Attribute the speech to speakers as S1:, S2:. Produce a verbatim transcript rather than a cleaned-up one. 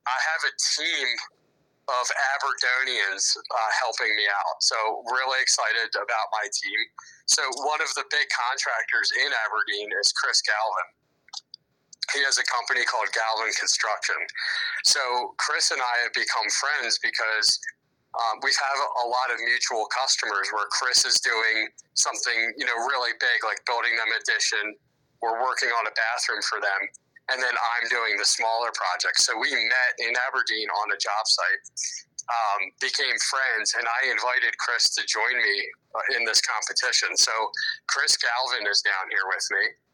S1: I have a team of Aberdonians uh, helping me out. So really excited about my team. So one of the big contractors in Aberdeen is Chris Galvin. He has a company called Galvin Construction. So Chris and I have become friends because um, we have a lot of mutual customers where Chris is doing something, you know, really big, like building them addition. We're working on a bathroom for them. And then I'm doing the smaller projects. So we met in Aberdeen on a job site, um, became friends, and I invited Chris to join me in this competition. So Chris Galvin is down here with me.